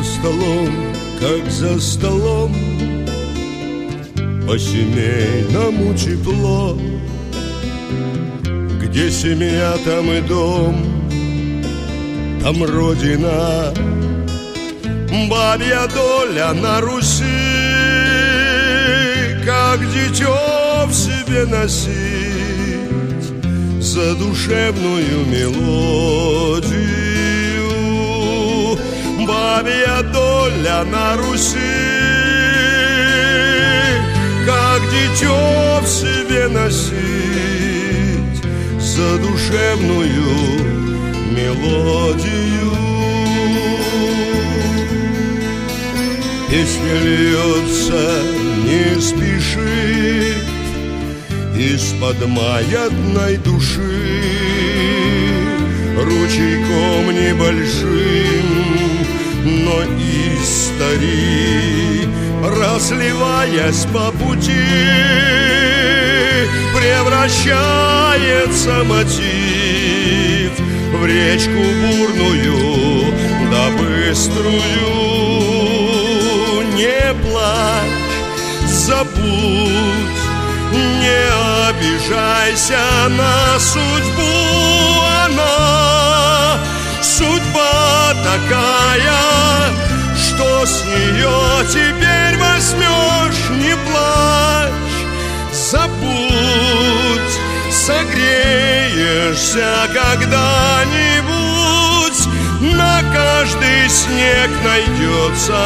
столом, как за столом, по-семейному тепло. Где семья, там и дом, там родина. Бабья доля на Руси, как дитё в себе носить задушевную мелодию. Бабья доля на Руси, как дитё в себе носить задушевную мелодию. Песня льется, не спешит из-под маятной души, ручейком небольшим, но истори, разливаясь по пути, превращается мотив в речку бурную да быструю. Не плачь, забудь, не обижайся на судьбу. Она судьба такая, что с нее теперь возьмешь. Не плачь, забудь, согреешься когда-нибудь. На каждый снег найдется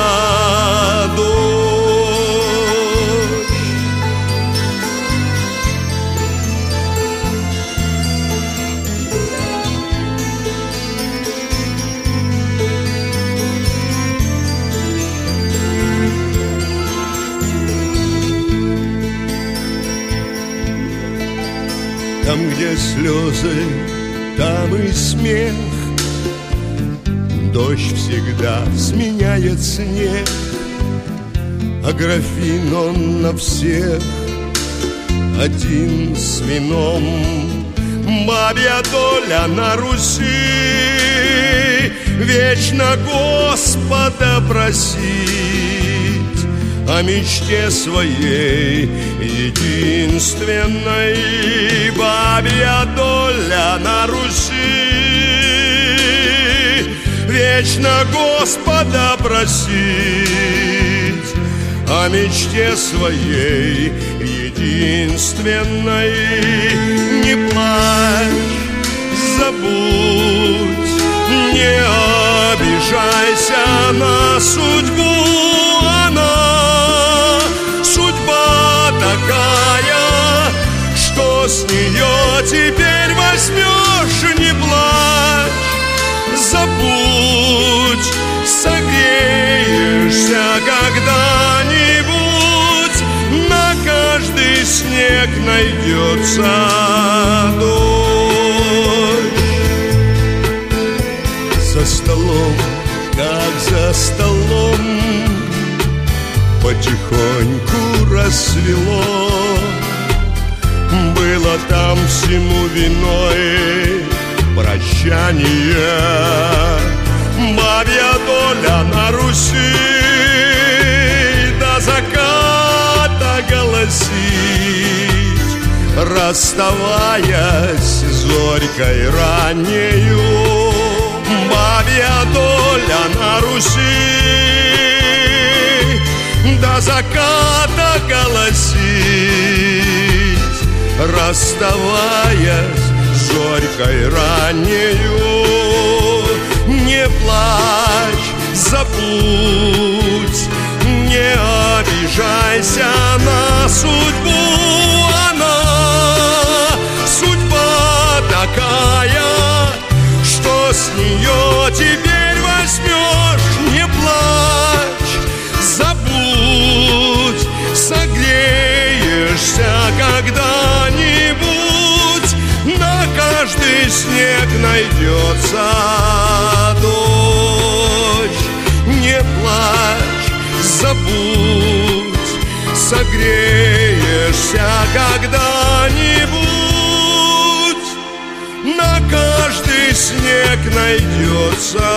дождь. Там, где слезы, там и смех. Дождь всегда сменяет снег, а графин он на всех один с вином. Бабья доля на Руси, вечно Господа просить о мечте своей единственной. Бабья доля на Руси, вечно Господа просить о мечте своей единственной. Не плачь, забудь, не обижайся на судьбу. Она судьба такая, что с нее теперь возьмешь. Не плачь, забудь, согреешься когда-нибудь. На каждый снег найдется дождь. За столом, как за столом, потихоньку рассвело. Было там всему виной прощание. Бабья доля на Руси до заката голосить, расставаясь зорькой раннею. Бабья доля на Руси до заката голосить, расставаясь зорькой раннею. Не плачь, забудь, не обижайся на судьбу. Она судьба такая, что с нее теперь возьмешь. Не плачь, забудь, согреешься когда-нибудь. На каждый снег найдется дождь. Не плачь, забудь, согреешься когда-нибудь. На каждый снег найдется